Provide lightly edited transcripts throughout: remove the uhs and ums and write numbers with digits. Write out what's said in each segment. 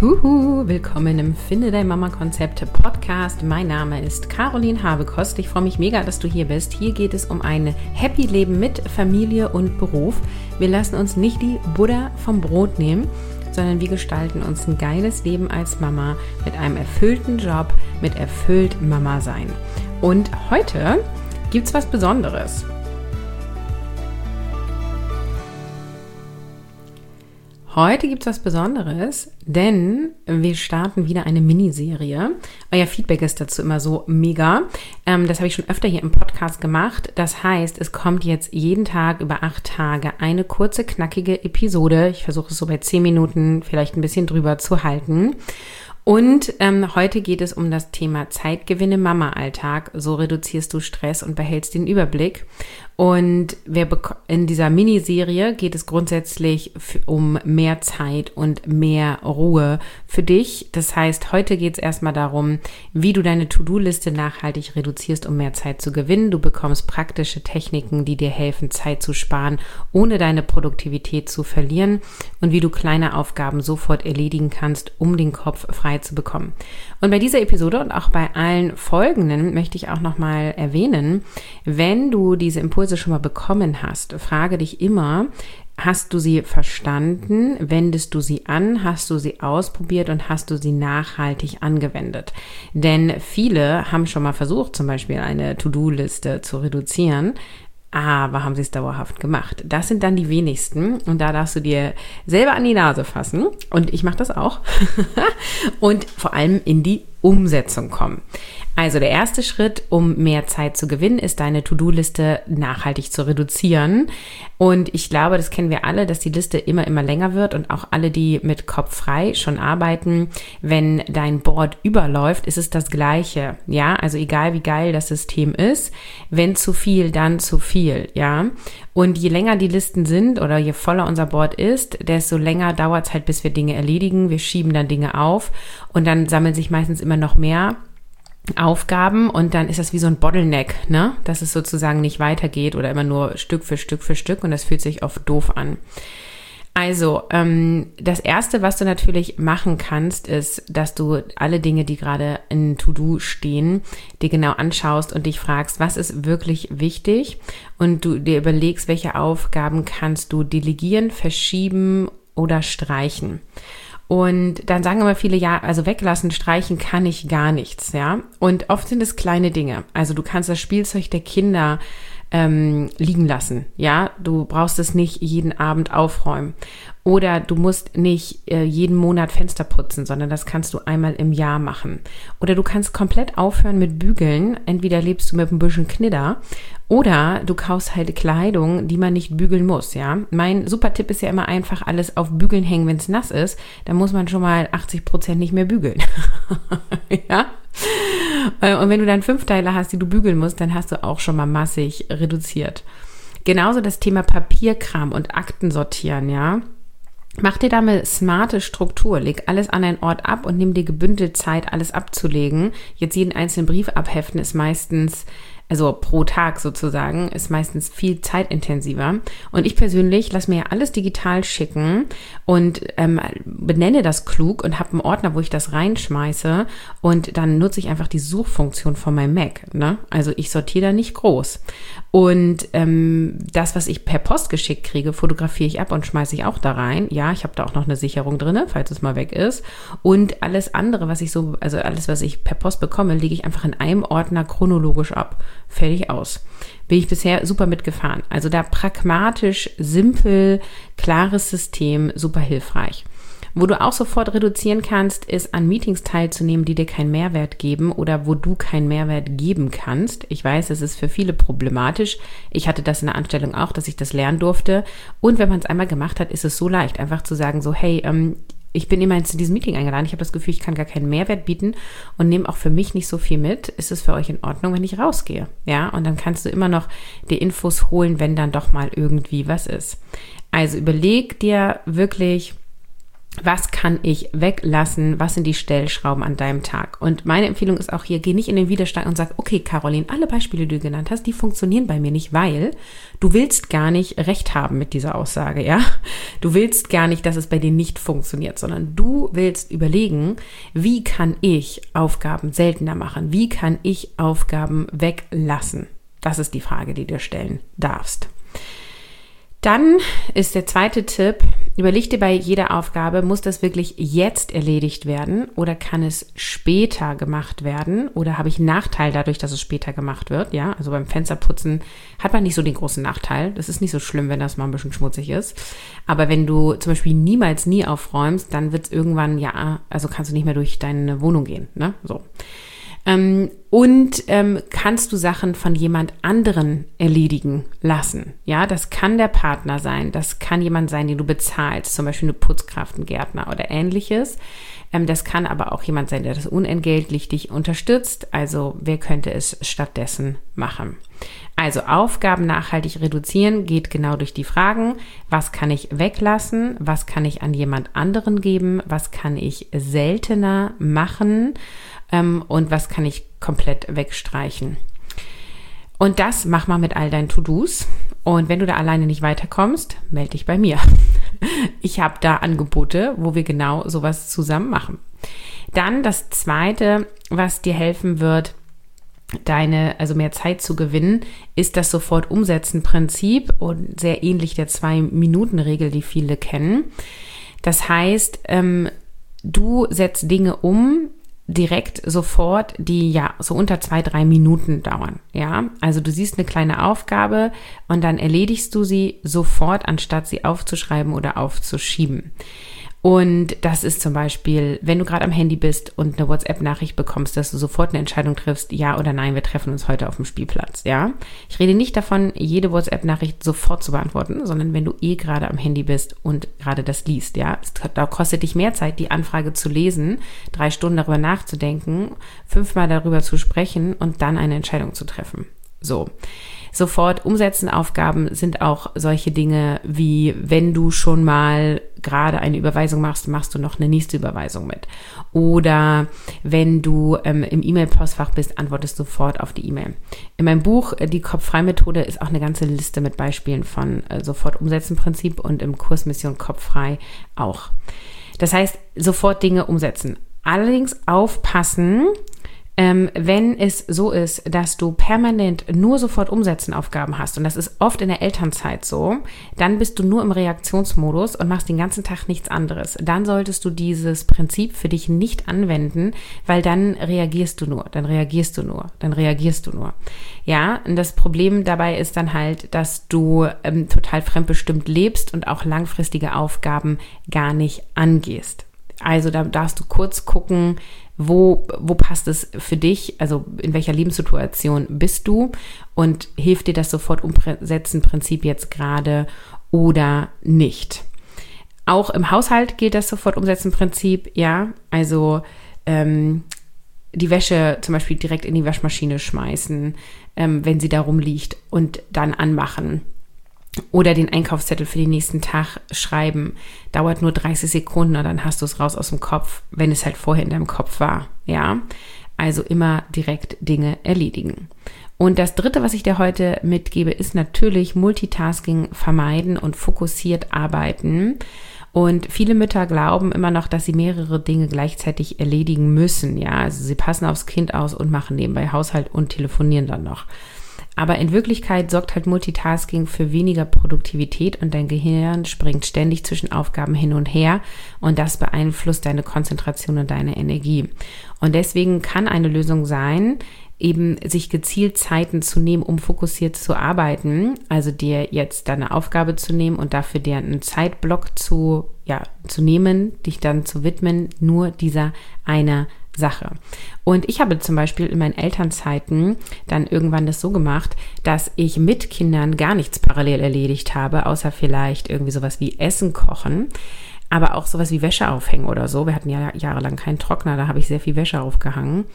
Willkommen im Finde Dein Mama Konzept Podcast. Mein Name ist Caroline Habekost. Ich freue mich mega, dass du hier bist. Hier geht es um ein Happy Leben mit Familie und Beruf. Wir lassen uns nicht die Butter vom Brot nehmen, sondern wir gestalten uns ein geiles Leben als Mama mit einem erfüllten Job, mit erfüllt Mama sein. Und heute gibt's was Besonderes. Heute gibt es was Besonderes, denn wir starten wieder eine Miniserie. Euer Feedback ist dazu immer so mega. Das habe ich schon öfter hier im Podcast gemacht. Das heißt, es kommt jetzt jeden Tag über 8 Tage eine kurze, knackige Episode. Ich versuche es so bei 10 Minuten, vielleicht ein bisschen drüber zu halten. Und heute geht es um das Thema Zeitgewinn im Mama-Alltag. So reduzierst du Stress und behältst den Überblick. Und in dieser Miniserie geht es grundsätzlich um mehr Zeit und mehr Ruhe für dich. Das heißt, heute geht es erstmal darum, wie du deine To-Do-Liste nachhaltig reduzierst, um mehr Zeit zu gewinnen. Du bekommst praktische Techniken, die dir helfen, Zeit zu sparen, ohne deine Produktivität zu verlieren und wie du kleine Aufgaben sofort erledigen kannst, um den Kopf frei zu bekommen. Und bei dieser Episode und auch bei allen folgenden möchte ich auch nochmal erwähnen, wenn du diese Impulse schon mal bekommen hast, frage dich immer, hast du sie verstanden? Wendest du sie an? Hast du sie ausprobiert und hast du sie nachhaltig angewendet? Denn viele haben schon mal versucht, zum Beispiel eine To-Do-Liste zu reduzieren, aber haben sie es dauerhaft gemacht. Das sind dann die wenigsten und da darfst du dir selber an die Nase fassen und ich mache das auch und vor allem in die Umsetzung kommen. Also der erste Schritt, um mehr Zeit zu gewinnen, ist deine To-Do-Liste nachhaltig zu reduzieren. Und ich glaube, das kennen wir alle, dass die Liste immer länger wird und auch alle, die mit Kopf frei schon arbeiten, wenn dein Board überläuft, ist es das Gleiche. Ja, also egal wie geil das System ist, wenn zu viel, dann zu viel. Ja, und je länger die Listen sind oder je voller unser Board ist, desto länger dauert es halt, bis wir Dinge erledigen. Wir schieben dann Dinge auf und dann sammeln sich meistens immer noch mehr Aufgaben und dann ist das wie so ein Bottleneck, ne? Dass es sozusagen nicht weitergeht oder immer nur Stück für Stück für Stück und das fühlt sich oft doof an. Also, das Erste, was du natürlich machen kannst, ist, dass du alle Dinge, die gerade in To-Do stehen, dir genau anschaust und dich fragst, was ist wirklich wichtig und du dir überlegst, welche Aufgaben kannst du delegieren, verschieben oder streichen. Und dann sagen immer viele, ja, also weglassen, streichen kann ich gar nichts, ja. Und oft sind es kleine Dinge. Also du kannst das Spielzeug der Kinder liegen lassen, ja. Du brauchst es nicht jeden Abend aufräumen. Oder du musst nicht jeden Monat Fenster putzen, sondern das kannst du einmal im Jahr machen. Oder du kannst komplett aufhören mit Bügeln. Entweder lebst du mit ein bisschen Knitter oder du kaufst halt Kleidung, die man nicht bügeln muss, ja. Mein super Tipp ist ja immer einfach alles auf Bügeln hängen, wenn es nass ist. Dann muss man schon mal 80% nicht mehr bügeln. Ja. Und wenn du dann 5 Teile hast, die du bügeln musst, dann hast du auch schon mal massig reduziert. Genauso das Thema Papierkram und Akten sortieren, ja. Mach dir da eine smarte Struktur, leg alles an einen Ort ab und nimm dir gebündelt Zeit, alles abzulegen. Jetzt jeden einzelnen Brief abheften ist meistens, also pro Tag sozusagen, ist meistens viel zeitintensiver. Und ich persönlich lasse mir ja alles digital schicken und benenne das klug und habe einen Ordner, wo ich das reinschmeiße und dann nutze ich einfach die Suchfunktion von meinem Mac, ne? Also ich sortiere da nicht groß. Und das, was ich per Post geschickt kriege, fotografiere ich ab und schmeiße ich auch da rein. Ja, ich habe da auch noch eine Sicherung drin, falls es mal weg ist. Und alles andere, was ich per Post bekomme, lege ich einfach in einem Ordner chronologisch ab. Fertig aus. Bin ich bisher super mitgefahren. Also da pragmatisch, simpel, klares System, super hilfreich. Wo du auch sofort reduzieren kannst, ist an Meetings teilzunehmen, die dir keinen Mehrwert geben oder wo du keinen Mehrwert geben kannst. Ich weiß, es ist für viele problematisch. Ich hatte das in der Anstellung auch, dass ich das lernen durfte. Und wenn man es einmal gemacht hat, ist es so leicht, einfach zu sagen so, hey, ich bin immer zu diesem Meeting eingeladen, ich habe das Gefühl, ich kann gar keinen Mehrwert bieten und nehme auch für mich nicht so viel mit. Ist es für euch in Ordnung, wenn ich rausgehe? Ja, und dann kannst du immer noch die Infos holen, wenn dann doch mal irgendwie was ist. Also überleg dir wirklich, Was kann ich weglassen? Was sind die Stellschrauben an deinem Tag? Und meine Empfehlung ist auch hier, geh nicht in den Widerstand und sag, okay, Caroline, alle Beispiele, die du genannt hast, die funktionieren bei mir nicht, weil du willst gar nicht recht haben mit dieser Aussage, ja? Du willst gar nicht, dass es bei dir nicht funktioniert, sondern du willst überlegen, wie kann ich Aufgaben seltener machen? Wie kann ich Aufgaben weglassen? Das ist die Frage, die du dir stellen darfst. Dann ist der zweite Tipp, überleg dir bei jeder Aufgabe, muss das wirklich jetzt erledigt werden oder kann es später gemacht werden oder habe ich einen Nachteil dadurch, dass es später gemacht wird? Ja, also beim Fensterputzen hat man nicht so den großen Nachteil. Das ist nicht so schlimm, wenn das mal ein bisschen schmutzig ist. Aber wenn du zum Beispiel niemals nie aufräumst, dann wird es irgendwann, also kannst du nicht mehr durch deine Wohnung gehen, ne? So. Kannst du Sachen von jemand anderen erledigen lassen? Ja, das kann der Partner sein, das kann jemand sein, den du bezahlst, zum Beispiel eine Putzkraft, ein Gärtner oder ähnliches. Das kann aber auch jemand sein, der das unentgeltlich dich unterstützt. Also wer könnte es stattdessen machen? Also Aufgaben nachhaltig reduzieren geht genau durch die Fragen, was kann ich weglassen, was kann ich an jemand anderen geben, was kann ich seltener machen und was kann ich komplett wegstreichen. Und das mach mal mit all deinen To-Dos. Und wenn du da alleine nicht weiterkommst, melde dich bei mir. Ich habe da Angebote, wo wir genau sowas zusammen machen. Dann das Zweite, was dir helfen wird, mehr Zeit zu gewinnen, ist das Sofort-Umsetzen-Prinzip und sehr ähnlich der 2-Minuten-Regel, die viele kennen. Das heißt, du setzt Dinge um, direkt sofort, die so unter 2-3 Minuten dauern, ja. Also du siehst eine kleine Aufgabe und dann erledigst du sie sofort, anstatt sie aufzuschreiben oder aufzuschieben. Und das ist zum Beispiel, wenn du gerade am Handy bist und eine WhatsApp-Nachricht bekommst, dass du sofort eine Entscheidung triffst, ja oder nein, wir treffen uns heute auf dem Spielplatz, ja. Ich rede nicht davon, jede WhatsApp-Nachricht sofort zu beantworten, sondern wenn du gerade am Handy bist und gerade das liest, ja. Da kostet dich mehr Zeit, die Anfrage zu lesen, 3 Stunden darüber nachzudenken, 5-mal darüber zu sprechen und dann eine Entscheidung zu treffen. So. Sofort umsetzen Aufgaben sind auch solche Dinge wie, wenn du schon mal gerade eine Überweisung machst, machst du noch eine nächste Überweisung mit. Oder wenn du im E-Mail-Postfach bist, antwortest sofort auf die E-Mail. In meinem Buch, die Kopffrei-Methode, ist auch eine ganze Liste mit Beispielen von Sofort-Umsetzen-Prinzip und im Kurs Mission Kopffrei auch. Das heißt, sofort Dinge umsetzen. Allerdings aufpassen, wenn es so ist, dass du permanent nur sofort umsetzen Aufgaben hast, und das ist oft in der Elternzeit so, dann bist du nur im Reaktionsmodus und machst den ganzen Tag nichts anderes. Dann solltest du dieses Prinzip für dich nicht anwenden, weil dann reagierst du nur. Ja, und das Problem dabei ist dann halt, dass du total fremdbestimmt lebst und auch langfristige Aufgaben gar nicht angehst. Also da darfst du kurz gucken, wo passt es für dich, also in welcher Lebenssituation bist du und hilft dir das Sofort-Umsetzen-Prinzip jetzt gerade oder nicht. Auch im Haushalt gilt das Sofort-Umsetzen-Prinzip, ja, also die Wäsche zum Beispiel direkt in die Waschmaschine schmeißen, wenn sie da rumliegt und dann anmachen. Oder den Einkaufszettel für den nächsten Tag schreiben. Dauert nur 30 Sekunden und dann hast du es raus aus dem Kopf, wenn es halt vorher in deinem Kopf war. Ja, also immer direkt Dinge erledigen. Und das Dritte, was ich dir heute mitgebe, ist natürlich Multitasking vermeiden und fokussiert arbeiten. Und viele Mütter glauben immer noch, dass sie mehrere Dinge gleichzeitig erledigen müssen. Ja, also sie passen aufs Kind aus und machen nebenbei Haushalt und telefonieren dann noch. Aber in Wirklichkeit sorgt halt Multitasking für weniger Produktivität und dein Gehirn springt ständig zwischen Aufgaben hin und her und das beeinflusst deine Konzentration und deine Energie. Und deswegen kann eine Lösung sein, eben sich gezielt Zeiten zu nehmen, um fokussiert zu arbeiten, also dir jetzt deine Aufgabe zu nehmen und dafür dir einen Zeitblock zu nehmen, dich dann zu widmen, nur dieser einer Sache. Und ich habe zum Beispiel in meinen Elternzeiten dann irgendwann das so gemacht, dass ich mit Kindern gar nichts parallel erledigt habe, außer vielleicht irgendwie sowas wie Essen kochen, aber auch sowas wie Wäsche aufhängen oder so. Wir hatten ja jahrelang keinen Trockner, da habe ich sehr viel Wäsche aufgehangen.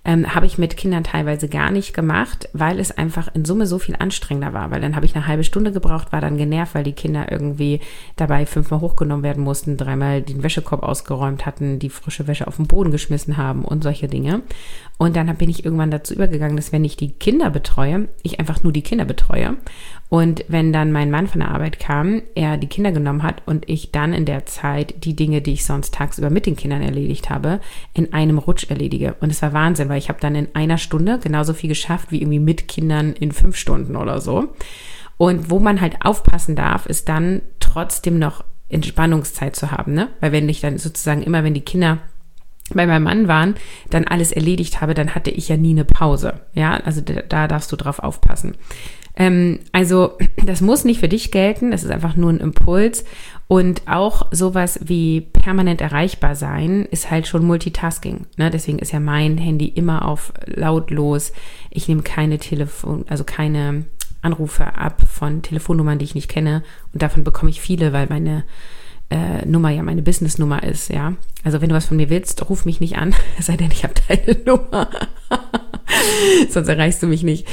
habe ich mit Kindern teilweise gar nicht gemacht, weil es einfach in Summe so viel anstrengender war. Weil dann habe ich eine halbe Stunde gebraucht, war dann genervt, weil die Kinder irgendwie dabei 5-mal hochgenommen werden mussten, 3-mal den Wäschekorb ausgeräumt hatten, die frische Wäsche auf den Boden geschmissen haben und solche Dinge. Und dann bin ich irgendwann dazu übergegangen, dass wenn ich die Kinder betreue, ich einfach nur die Kinder betreue. Und wenn dann mein Mann von der Arbeit kam, er die Kinder genommen hat und ich dann in der Zeit die Dinge, die ich sonst tagsüber mit den Kindern erledigt habe, in einem Rutsch erledige. Und es war Wahnsinn, weil ich habe dann in einer Stunde genauso viel geschafft wie irgendwie mit Kindern in 5 Stunden oder so. Und wo man halt aufpassen darf, ist dann trotzdem noch Entspannungszeit zu haben, ne? Weil wenn ich dann sozusagen immer, wenn die Kinder bei meinem Mann waren, dann alles erledigt habe, dann hatte ich ja nie eine Pause. Ja, also da darfst du drauf aufpassen. Also das muss nicht für dich gelten, das ist einfach nur ein Impuls. Und auch sowas wie permanent erreichbar sein ist halt schon Multitasking. Ne? Deswegen ist ja mein Handy immer auf lautlos. Ich nehme keine keine Anrufe ab von Telefonnummern, die ich nicht kenne. Und davon bekomme ich viele, weil meine Nummer ja meine Business-Nummer ist, ja. Also wenn du was von mir willst, ruf mich nicht an, es sei denn, ich habe deine Nummer. Sonst erreichst du mich nicht.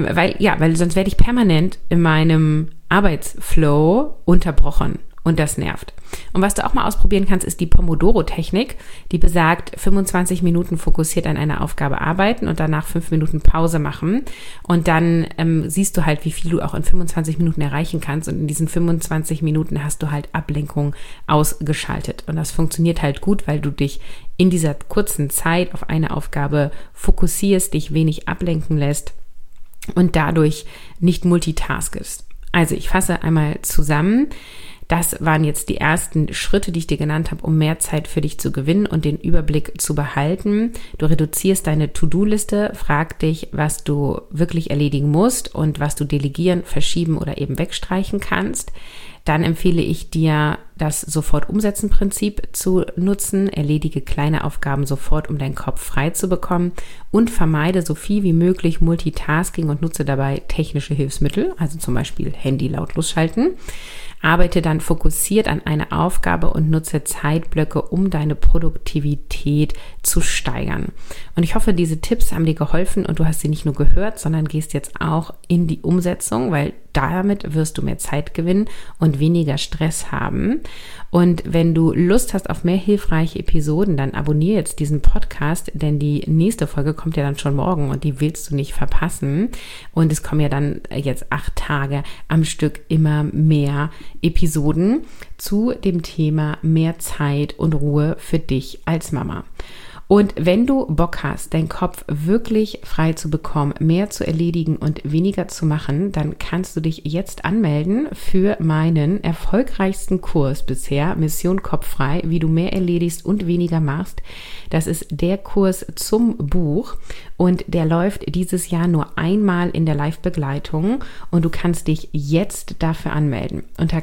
Weil sonst werde ich permanent in meinem Arbeitsflow unterbrochen. Und das nervt. Und was du auch mal ausprobieren kannst, ist die Pomodoro-Technik, die besagt, 25 Minuten fokussiert an einer Aufgabe arbeiten und danach 5 Minuten Pause machen. Und dann siehst du halt, wie viel du auch in 25 Minuten erreichen kannst. Und in diesen 25 Minuten hast du halt Ablenkung ausgeschaltet. Und das funktioniert halt gut, weil du dich in dieser kurzen Zeit auf eine Aufgabe fokussierst, dich wenig ablenken lässt und dadurch nicht multitaskest. Also ich fasse einmal zusammen. Das waren jetzt die ersten Schritte, die ich dir genannt habe, um mehr Zeit für dich zu gewinnen und den Überblick zu behalten. Du reduzierst deine To-Do-Liste, frag dich, was du wirklich erledigen musst und was du delegieren, verschieben oder eben wegstreichen kannst. Dann empfehle ich dir, das Sofort-Umsetzen-Prinzip zu nutzen. Erledige kleine Aufgaben sofort, um deinen Kopf frei zu bekommen und vermeide so viel wie möglich Multitasking und nutze dabei technische Hilfsmittel, also zum Beispiel Handy lautlos schalten. Arbeite dann fokussiert an einer Aufgabe und nutze Zeitblöcke, um deine Produktivität zu steigern. Und ich hoffe, diese Tipps haben dir geholfen und du hast sie nicht nur gehört, sondern gehst jetzt auch in die Umsetzung, weil damit wirst du mehr Zeit gewinnen und weniger Stress haben. Und wenn du Lust hast auf mehr hilfreiche Episoden, dann abonniere jetzt diesen Podcast, denn die nächste Folge kommt ja dann schon morgen und die willst du nicht verpassen. Und es kommen ja dann jetzt 8 Tage am Stück immer mehr Episoden zu dem Thema mehr Zeit und Ruhe für dich als Mama. Und wenn du Bock hast, deinen Kopf wirklich frei zu bekommen, mehr zu erledigen und weniger zu machen, dann kannst du dich jetzt anmelden für meinen erfolgreichsten Kurs bisher, Mission Kopffrei, wie du mehr erledigst und weniger machst. Das ist der Kurs zum Buch und der läuft dieses Jahr nur einmal in der Live-Begleitung und du kannst dich jetzt dafür anmelden. Unter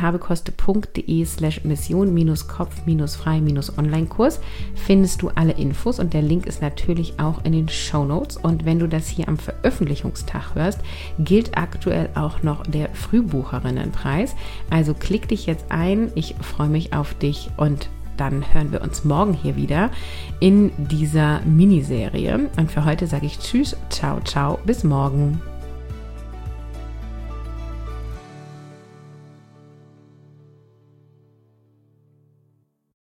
carolinhabekoste.de/mission-kopf-frei-online-Kurs findest du alle Infos und der Link ist natürlich auch in den Shownotes. Und wenn du das hier am Veröffentlichungstag hörst, gilt aktuell auch noch der Frühbucherinnenpreis. Also klick dich jetzt ein. Ich freue mich auf dich und dann hören wir uns morgen hier wieder in dieser Miniserie. Und für heute sage ich Tschüss, ciao, ciao, bis morgen.